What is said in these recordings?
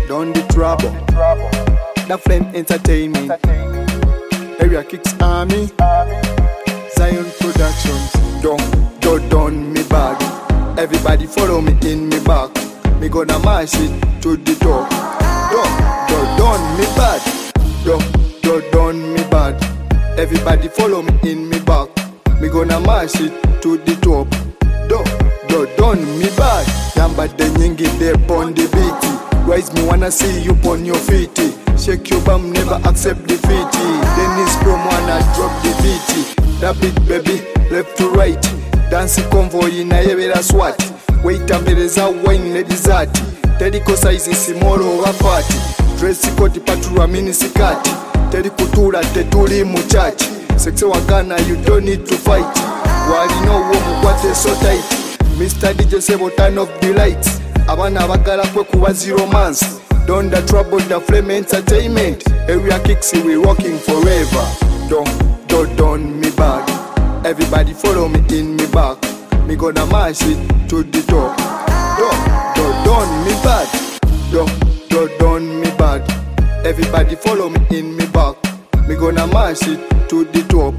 Done the trouble. The Flame Entertainment. Area Kicks Army. Zion Productions. Don't me bag. Everybody follow me in me back. Me gonna mash it to the top. Don't me bad. Don't me bad. Everybody follow me in me back. Me gonna mash it to the top. Don't me bad. Yamba the nyingi there pon the beat. Rise me wanna see you pon your feet. Shake your bum, never accept defeat. Dennis Chrome wanna drop the beat. That beat baby, left to right. Dance convoy na yebera swat. Wait ambeleza wine ne dessert. Teriko size small over party. Dress code patura mini sikati. Teriko tura tetuli mu church. Sexe wagana you don't need to fight. Wali no womu kwate so tight. Mr. DJ Sebo turn off the lights. Abana bagala kwe kuba zero months. Don't the trouble the Flame Entertainment. Area Kicks we rocking forever. Don't me bad. Everybody follow me in me back. Me gonna mash it to the top. Don't me bad. Don't me bad. Everybody follow me in me back. Me gonna mash it to the top.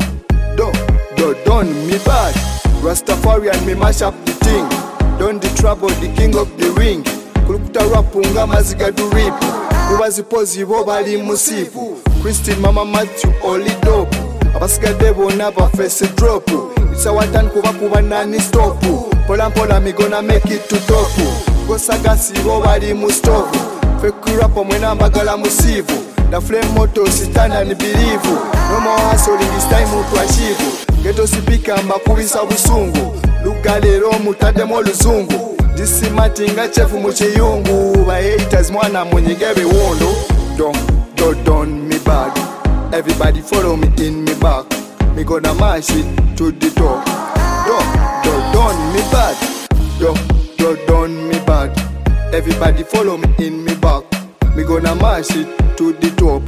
Don't me bad. Rastafarian me mash up the thing. Don't the trouble the king of the ring. Kulukuta rapunga maziga du rip. Kubazipozi bo bali musipu. Christine Mama Matthew Oli dope. Abasigadde bonna bafese drop. It's our turn kuba nani stop. Pola me gonna make it to top. Gosagasi bo bali mu stop. Fake rap mwena mbagala musivu. The Flame motto sitana ni believe. No more hustling this time to achieve. Geto sipika mbakubisa busungu. Lugalero mutademo oluzungu. Disimatinga chefu mu kiyungu. Ba haters mwana munyigebe wondo. Don't me bad. Everybody follow me in me back. Me gonna mash it to the top. Don't me bad. Don't me bad. Everybody follow me in me back. Me gonna mash it to the top.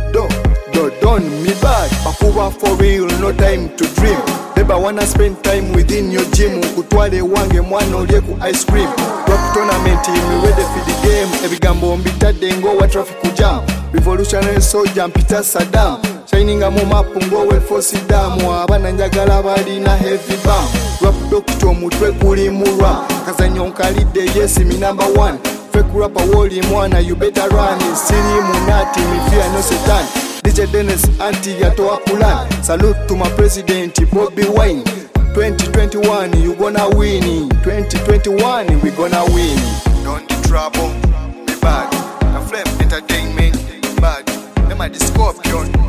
Don't me bad. Akuba for real, no time to dream. Never wanna spend time within your gym. Kutwale wange mwana olye ku ice cream. Rock tournament me ready for the game. Ebigambo mbitadde ngowa traffic jam. Revolutionary soldier Peter Saddam. Shining a mapu ngowe force damu. Abana njagala balina heavy bam. Rap doctor mutwe kuli mura. Kazanyo nkalide yes me number one. Fake rapper woli mwana you better run. Siri munati me fear no satan. DJ Dennis anti yatoa pulan. Salute to my president Bobby Wine. 2021 you gonna win. 2021 we gonna win. Don't the trouble me bad. The Flame Entertainment bad. Them are the Scorpion.